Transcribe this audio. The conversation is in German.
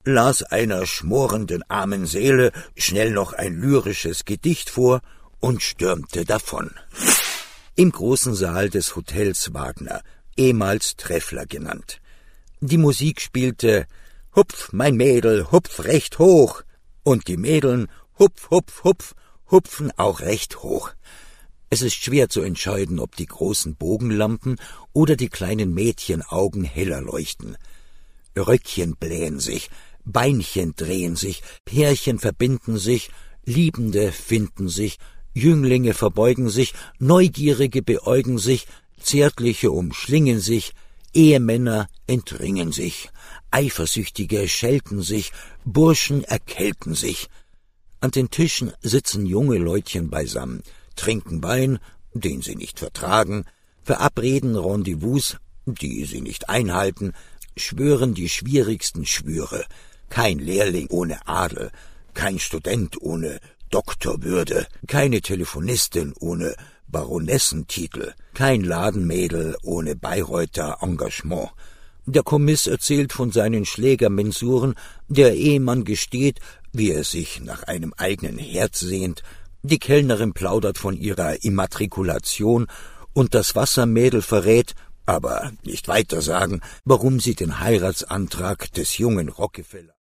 las einer schmorenden armen Seele schnell noch ein lyrisches Gedicht vor und stürmte davon. Im großen Saal des Hotels Wagner, ehemals Treffler genannt. Die Musik spielte »Hupf, mein Mädel, hupf recht hoch«, und die Mädeln »Hupf, hupf, hupf«, hupfen auch recht hoch. Es ist schwer zu entscheiden, ob die großen Bogenlampen oder die kleinen Mädchenaugen heller leuchten. Röckchen blähen sich, Beinchen drehen sich, Pärchen verbinden sich, Liebende finden sich, Jünglinge verbeugen sich, Neugierige beäugen sich, Zärtliche umschlingen sich, Ehemänner entringen sich, Eifersüchtige schelten sich, Burschen erkälten sich. An den Tischen sitzen junge Leutchen beisammen, trinken Wein, den sie nicht vertragen, verabreden Rendezvous, die sie nicht einhalten, schwören die schwierigsten Schwüre. Kein Lehrling ohne Adel, kein Student ohne Doktorwürde, keine Telefonistin ohne Baronessentitel, kein Ladenmädel ohne Bayreuther Engagement. Der Kommiss erzählt von seinen Schlägermensuren, der Ehemann gesteht, wie er sich nach einem eigenen Herz sehnt, die Kellnerin plaudert von ihrer Immatrikulation und das Wassermädel verrät, aber nicht weiter sagen, warum sie den Heiratsantrag des jungen Rockefeller